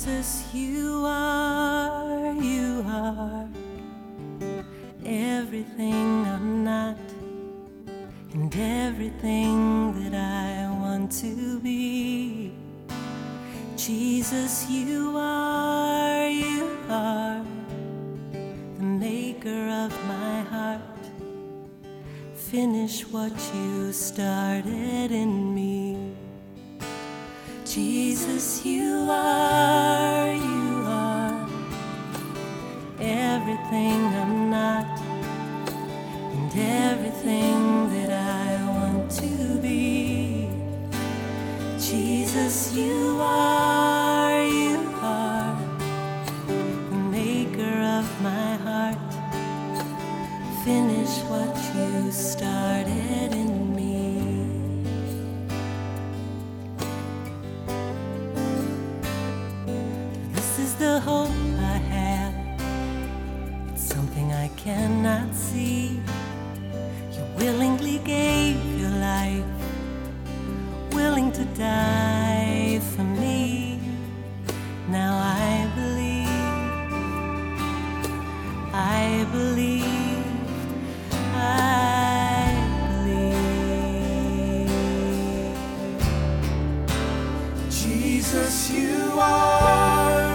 Jesus, you are everything I'm not, and everything that I want to be. Jesus, you are the maker of my heart. Finish what you started in me. Jesus, you are everything I'm not, and everything that I want to be. Jesus, you are the maker of my heart. Finish what you started in me. This is the hope I have. It's something I cannot see. You willingly gave your life, willing to die for me. Now I believe, I believe. Jesus, you are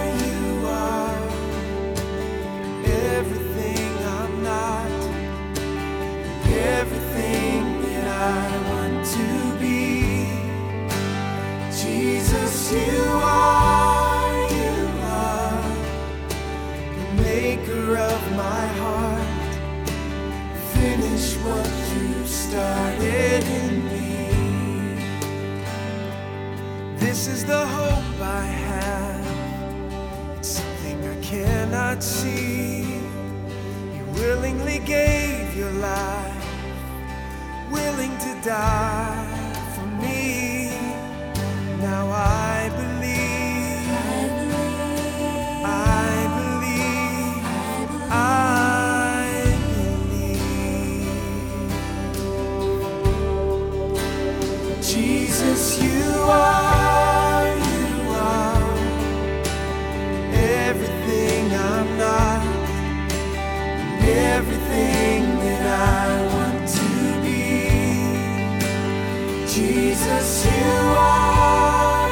everything I'm not, everything that I want to be. Jesus, you are the maker of my heart. Finish what you started in me. This is the hope I have. It's something I cannot see. You willingly gave your life, willing to die for me. Now I believe, I believe, I believe. Jesus, you are everything I'm not, everything that I want to be. Jesus, you are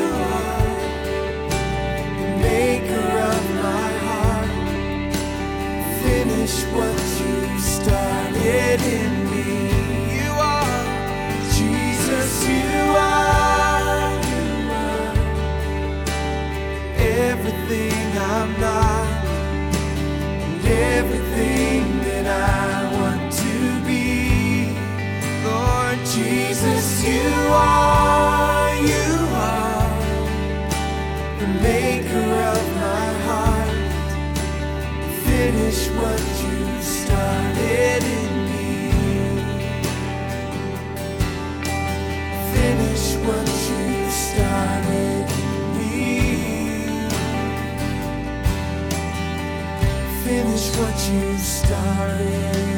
the maker of my heart. Finish what you started in me. You are, Jesus, you are everything I'm not, and everything that I want to be. Lord Jesus, you are the maker of my heart. Finish what you started in me. Finish what you started in me. Finish what you started.